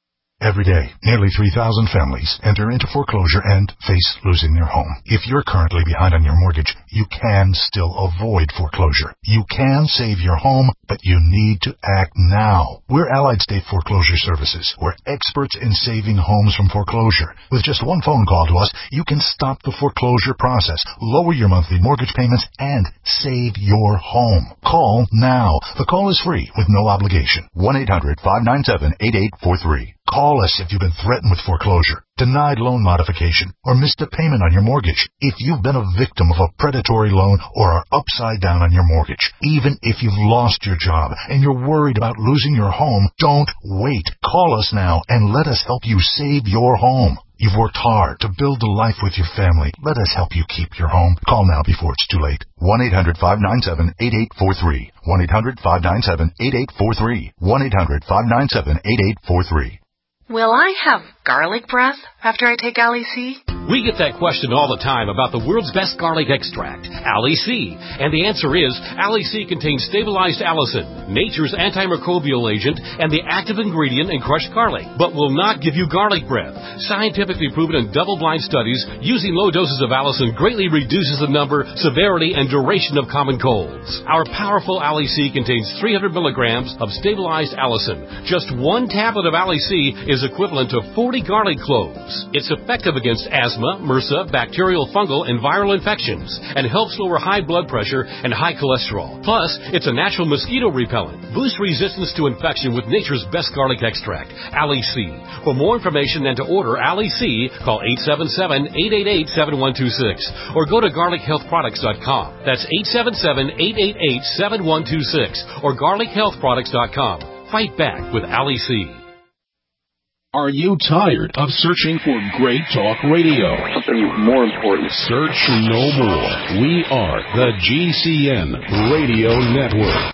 S16: Every day, nearly three thousand families enter into foreclosure and face losing their home. If you're currently behind on your mortgage, you can still avoid foreclosure. You can save your home, but you need to act now. We're Allied State Foreclosure Services. We're experts in saving homes from foreclosure. With just one phone call to us, you can stop the foreclosure process, lower your monthly mortgage payments, and save your home. Call now. The call is free with no obligation. one eight hundred five nine seven eight eight four three. Call us if you've been threatened with foreclosure, denied loan modification, or missed a payment on your mortgage. If you've been a victim of a predatory loan or are upside down on your mortgage, even if you've lost your job and you're worried about losing your home, don't wait. Call us now and let us help you save your home. You've worked hard to build a life with your family. Let us help you keep your home. Call now before it's too late. one eight hundred five nine seven eight eight four three. one eight hundred five nine seven eight eight four three. one eight hundred five nine seven eight eight four three.
S17: Will I have garlic breath after I take Ali C?
S18: We get that question all the time about the world's best garlic extract, Ali C. And the answer is, Ali C contains stabilized allicin, nature's antimicrobial agent, and the active ingredient in crushed garlic, but will not give you garlic breath. Scientifically proven in double-blind studies, using low doses of allicin greatly reduces the number, severity, and duration of common colds. Our powerful Ali C contains three hundred milligrams of stabilized allicin. Just one tablet of Ali C is equivalent to forty garlic cloves. It's effective against asthma, MRSA, bacterial, fungal, and viral infections, and helps lower high blood pressure and high cholesterol. Plus, it's a natural mosquito repellent. Boost resistance to infection with nature's best garlic extract, Ali C. For more information and to order Ali C, call eight seven seven, eight eight eight, seven one two six or go to garlic health products dot com. That's eight seven seven, eight eight eight, seven one two six or garlic health products dot com. Fight back with Ali C.
S19: Are you tired of searching for great talk radio?
S2: Something more important.
S19: Search no more. We are the G C N Radio Network.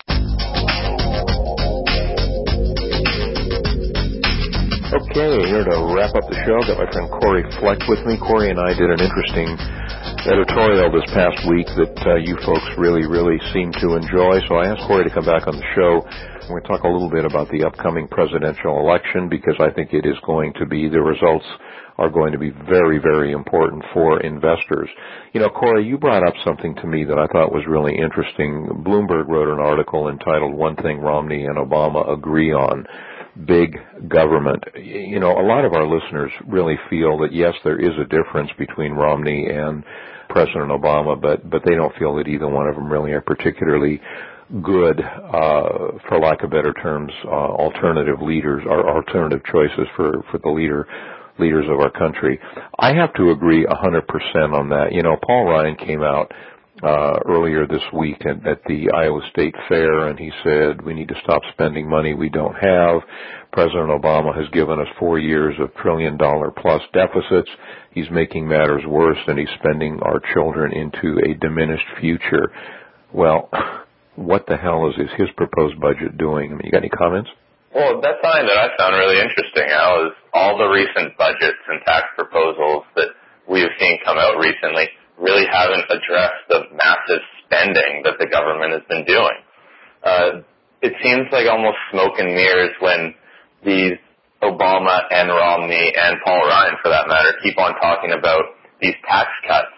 S2: Okay, here to wrap up the show, I've got my friend Corey Fleck with me. Corey and I did an interesting editorial this past week that uh, you folks really, really seem to enjoy. So I asked Corey to come back on the show. We're going to talk a little bit about the upcoming presidential election because I think it is going to be, the results are going to be very, very important for investors. You know, Corey, you brought up something to me that I thought was really interesting. Bloomberg wrote an article entitled One Thing Romney and Obama Agree On, Big Government. You know, a lot of our listeners really feel that, yes, there is a difference between Romney and President Obama, but, but they don't feel that either one of them really are particularly good, uh, for lack of better terms, uh, alternative leaders or alternative choices for, for the leader, leaders of our country. I have to agree one hundred percent on that. You know, Paul Ryan came out uh, earlier this week at, at the Iowa State Fair, and he said we need to stop spending money we don't have. President Obama has given us four years of trillion-dollar plus deficits. He's making matters worse, and he's spending our children into a diminished future. Well, what the hell is, is his proposed budget doing? I mean, you got any comments?
S20: Well, that's something that I found really interesting, Al, is all the recent budgets and tax proposals that we have seen come out recently really haven't addressed the massive spending that the government has been doing. Uh, it seems like almost smoke and mirrors when these Obama and Romney and Paul Ryan, for that matter, keep on talking about these tax cuts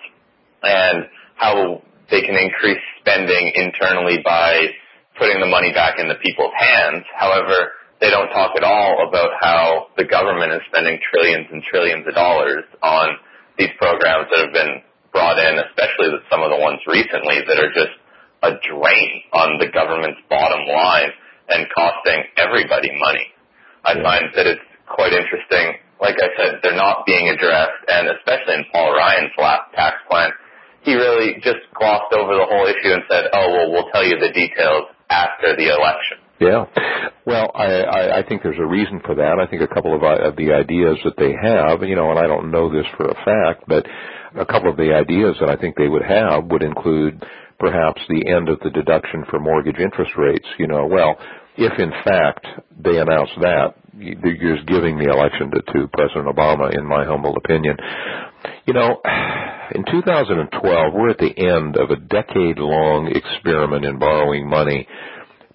S20: and how they can increase spending internally by putting the money back in the people's hands. However, they don't talk at all about how the government is spending trillions and trillions of dollars on these programs that have been brought in, especially with some of the ones recently that are just a drain on the government's bottom line and costing everybody money. I find that it's quite interesting. Like I said, they're not being addressed, and especially in Paul Ryan's last tax plan, he really just glossed over the whole issue and said, oh, well, we'll tell you the details after the election.
S2: Yeah. Well, I, I, I think there's a reason for that. I think a couple of, uh, of the ideas that they have, you know, and I don't know this for a fact, but a couple of the ideas that I think they would have would include perhaps the end of the deduction for mortgage interest rates. You know, well, if in fact they announce that, you're just giving the election to, to President Obama, in my humble opinion. You know, in two thousand twelve, we're at the end of a decade-long experiment in borrowing money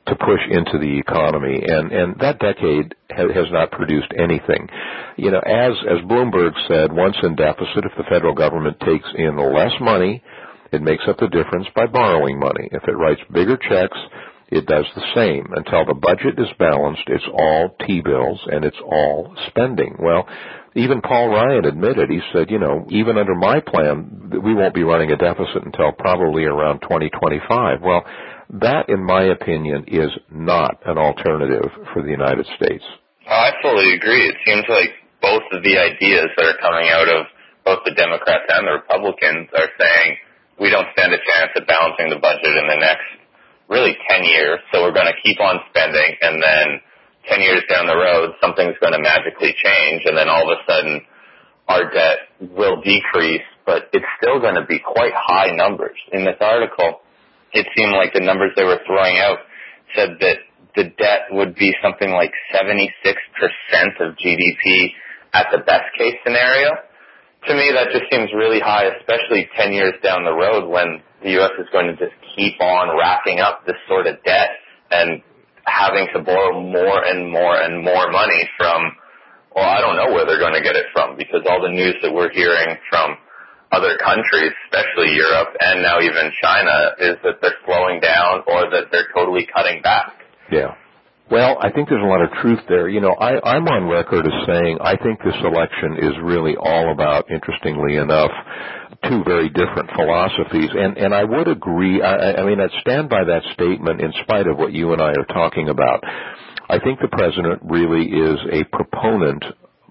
S2: to push into the economy, and, and that decade ha- has not produced anything. You know, as, as Bloomberg said, once in deficit, if the federal government takes in less money, it makes up the difference by borrowing money. If it writes bigger checks, it does the same. Until the budget is balanced, it's all T-bills and it's all spending. Well, even Paul Ryan admitted, he said, you know, even under my plan, we won't be running a deficit until probably around twenty twenty-five. Well, that, in my opinion, is not an alternative for the United States.
S20: I fully agree. It seems like both of the ideas that are coming out of both the Democrats and the Republicans are saying we don't stand a chance at balancing the budget in the next really ten years, so we're going to keep on spending, and then ten years down the road, something's going to magically change, and then all of a sudden our debt will decrease, but it's still going to be quite high numbers. In this article, it seemed like the numbers they were throwing out said that the debt would be something like seventy-six percent of G D P at the best case scenario. To me, that just seems really high, especially ten years down the road when the U S is going to just keep on racking up this sort of debt and having to borrow more and more and more money from, well, I don't know where they're going to get it from, because all the news that we're hearing from other countries, especially Europe and now even China, is that they're slowing down or that they're totally cutting back.
S2: Yeah. Well, I think there's a lot of truth there. You know, I, I'm on record as saying I think this election is really all about, interestingly enough, two very different philosophies. And, and I would agree, I, I mean, I'd stand by that statement in spite of what you and I are talking about. I think the president really is a proponent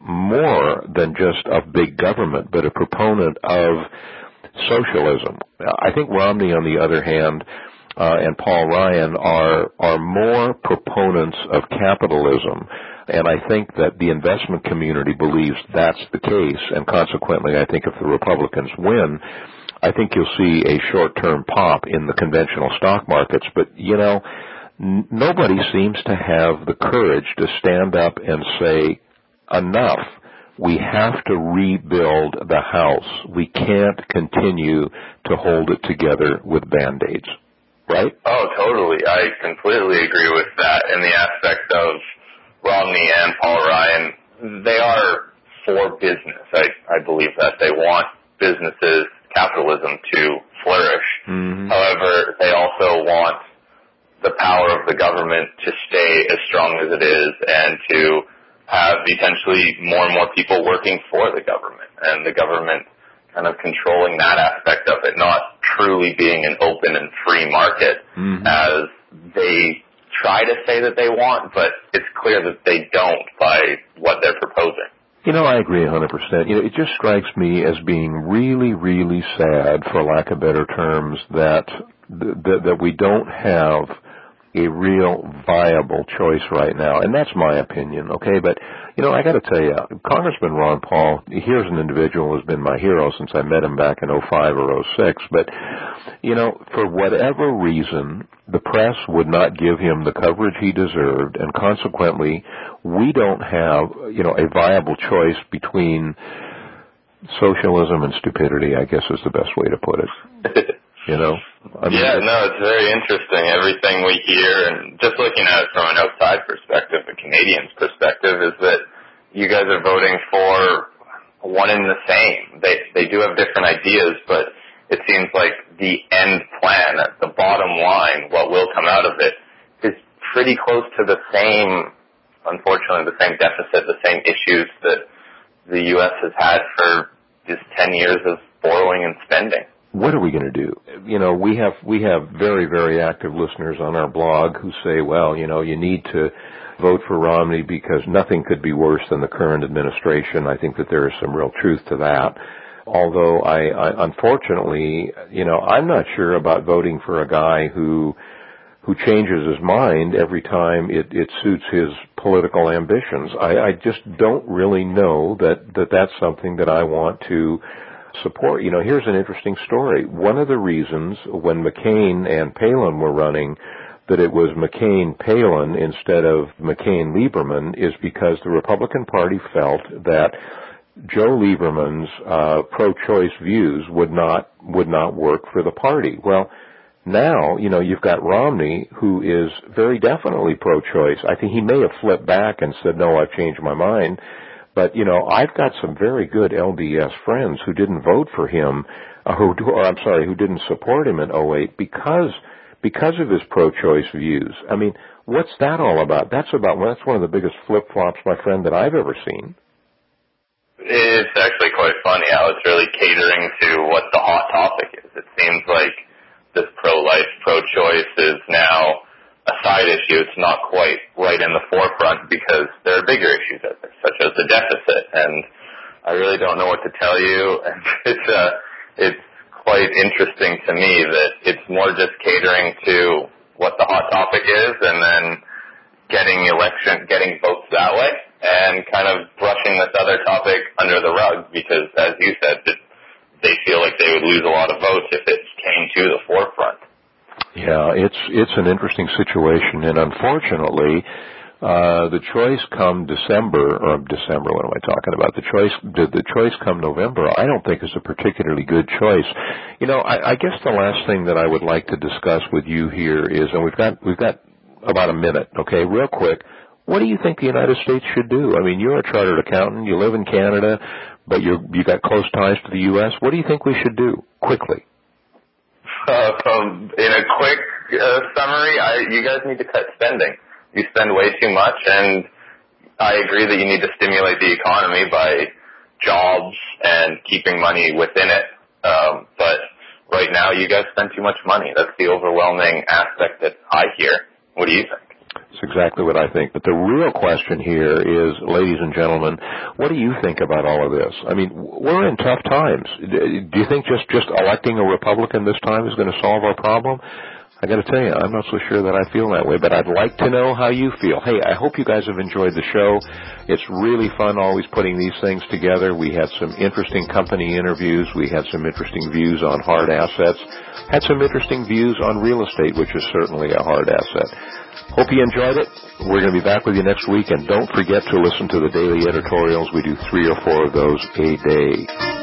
S2: more than just of big government, but a proponent of socialism. I think Romney, on the other hand, Uh, and Paul Ryan are are more proponents of capitalism, and I think that the investment community believes that's the case, and consequently I think if the Republicans win, I think you'll see a short-term pop in the conventional stock markets, but, you know, n- nobody seems to have the courage to stand up and say, enough, we have to rebuild the house. We can't continue to hold it together with Band-Aids. Right?
S20: Oh, totally. I completely agree with that. In the aspect of Romney and Paul Ryan, they are for business. I, I believe that. They want businesses, capitalism to flourish.
S2: Mm-hmm.
S20: However, they also want the power of the government to stay as strong as it is and to have essentially more and more people working for the government, and the government kind of controlling that aspect of it, not truly being an open and free market,
S2: mm-hmm.
S20: as they try to say that they want, but it's clear that they don't by what they're proposing.
S2: You know, I agree one hundred percent. You know, it just strikes me as being really, really sad, for lack of better terms, that that, that we don't have a real viable choice right now. And that's my opinion, okay? But, you know, I got to tell you, Congressman Ron Paul, here's an individual who's been my hero since I met him back in oh five or oh six. But, you know, for whatever reason, the press would not give him the coverage he deserved, and consequently, we don't have, you know, a viable choice between socialism and stupidity, I guess is the best way to put it. You know? I mean,
S20: yeah, no, it's very interesting. Everything we hear, and just looking at it from an outside perspective, a Canadian's perspective, is that you guys are voting for one and the same. They they do have different ideas, but it seems like the end plan, the bottom line, what will come out of it, is pretty close to the same, unfortunately, the same deficit, the same issues that the U S has had for just ten years of borrowing and spending.
S2: What are we going to do? You know, we have we have very, very active listeners on our blog who say, well, you know, you need to vote for Romney because nothing could be worse than the current administration. I think that there is some real truth to that. Although, I, I unfortunately, you know, I'm not sure about voting for a guy who who changes his mind every time it, it suits his political ambitions. I, I just don't really know that, that that's something that I want to support. You know, here's an interesting story. One of the reasons when McCain and Palin were running that it was McCain-Palin instead of McCain-Lieberman is because the Republican Party felt that Joe Lieberman's uh, pro-choice views would not would not work for the party. Well, now, you know, you've got Romney, who is very definitely pro-choice. I think he may have flipped back and said, no, I've changed my mind. But, you know, I've got some very good L D S friends who didn't vote for him, uh, who, or I'm sorry, who didn't support him in oh eight because because of his pro-choice views. I mean, what's that all about? That's about well, that's one of the biggest flip-flops, my friend, that I've ever seen.
S20: It's actually quite funny how it's really catering to what the hot topic is. It seems like this pro-life, pro-choice is now a side issue. It's not quite right in the forefront because there are bigger issues out there, such as the deficit. And I really don't know what to tell you. And it's uh, it's quite interesting to me that it's more just catering to what the hot topic is, and then getting election, getting votes that way, and kind of brushing this other topic under the rug because, as you said, it, they feel like they would lose a lot of votes if it came to the forefront.
S2: Yeah, it's it's an interesting situation, and unfortunately, uh, the choice come December, or December, what am I talking about? The choice, the, the choice come November, I don't think is a particularly good choice. You know, I, I guess the last thing that I would like to discuss with you here is, and we've got we've got about a minute, okay, real quick. What do you think the United States should do? I mean, you're a chartered accountant, you live in Canada, but you're you got close ties to the U S. What do you think we should do? Quickly.
S20: Uh, um, in a quick uh, summary, I, you guys need to cut spending. You spend way too much, and I agree that you need to stimulate the economy by jobs and keeping money within it. Um, but right now, you guys spend too much money. That's the overwhelming aspect that I hear. What do you think?
S2: That's exactly what I think. But the real question here is, ladies and gentlemen, what do you think about all of this? I mean, we're in tough times. Do you think just, just electing a Republican this time is going to solve our problem? I got to tell you, I'm not so sure that I feel that way, but I'd like to know how you feel. Hey, I hope you guys have enjoyed the show. It's really fun always putting these things together. We had some interesting company interviews. We had some interesting views on hard assets. Had some interesting views on real estate, which is certainly a hard asset. Hope you enjoyed it. We're going to be back with you next week, and don't forget to listen to the daily editorials. We do three or four of those a day.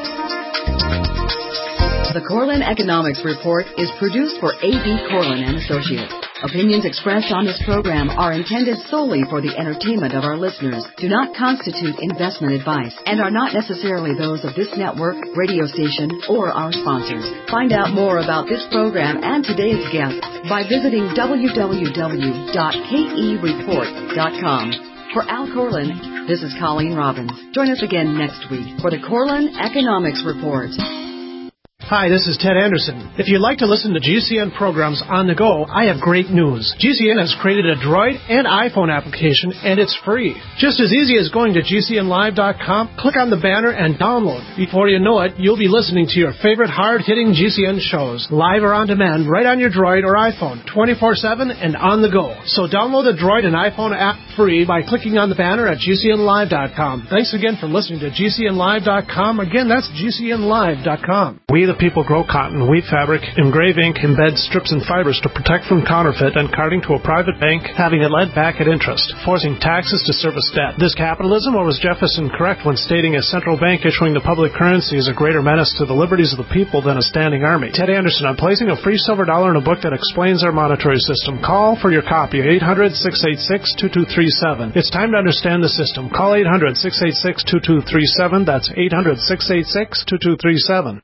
S1: The Corlin Economics Report is produced for A B Corlin and Associates. Opinions expressed on this program are intended solely for the entertainment of our listeners, do not constitute investment advice, and are not necessarily those of this network, radio station, or our sponsors. Find out more about this program and today's guests by visiting w w w dot k e report dot com. For Al Corlin, this is Colleen Robbins. Join us again next week for the Corlin Economics Report.
S6: Hi, this is Ted Anderson. If you'd like to listen to G C N programs on the go, I have great news. G C N has created a Droid and iPhone application, and it's free. Just as easy as going to G C N live dot com, click on the banner, and download. Before you know it, you'll be listening to your favorite hard-hitting G C N shows, live or on demand, right on your Droid or iPhone, twenty-four seven and on the go. So download the Droid and iPhone app free by clicking on the banner at G C N live dot com. Thanks again for listening to G C N live dot com. Again, that's G C N live dot com. We the people grow cotton, weave fabric, engrave ink, embed strips and fibers to protect from counterfeit and carting to a private bank, having it lent back at interest, forcing taxes to service debt. This capitalism, or was Jefferson correct when stating a central bank issuing the public currency is a greater menace to the liberties of the people than a standing army? Ted Anderson, I'm placing a free silver dollar in a book that explains our monetary system. Call for your copy, eight hundred, six eight six, two two three seven. It's time to understand the system. Call eight hundred, six eight six, two two three seven. That's eight hundred, six eight six, two two three seven.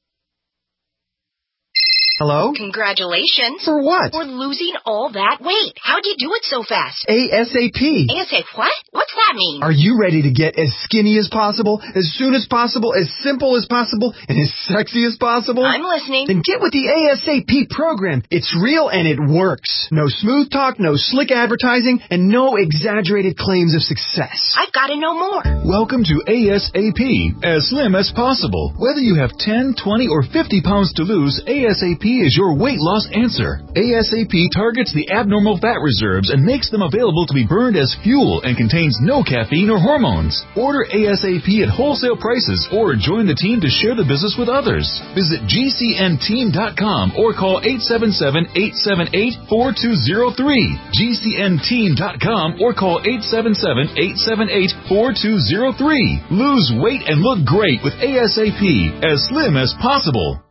S21: Hello?
S22: Congratulations.
S21: For what?
S22: For losing all that weight. How'd you do it so fast?
S21: ASAP.
S22: ASAP what? What's that mean?
S21: Are you ready to get as skinny as possible, as soon as possible, as simple as possible, and as sexy as possible?
S22: I'm listening.
S21: Then get with the ASAP program. It's real and it works. No smooth talk, no slick advertising, and no exaggerated claims of success.
S22: I've got to know more.
S23: Welcome to ASAP, as slim as possible. Whether you have ten, twenty, or fifty pounds to lose, ASAP is your weight loss answer. ASAP targets the abnormal fat reserves and makes them available to be burned as fuel and contains no caffeine or hormones. Order ASAP at wholesale prices or join the team to share the business with others. Visit G C N team dot com or call eight seven seven, eight seven eight, four two zero three. G C N team dot com or call eight seven seven, eight seven eight, four two zero three. Lose weight and look great with ASAP, as slim as possible.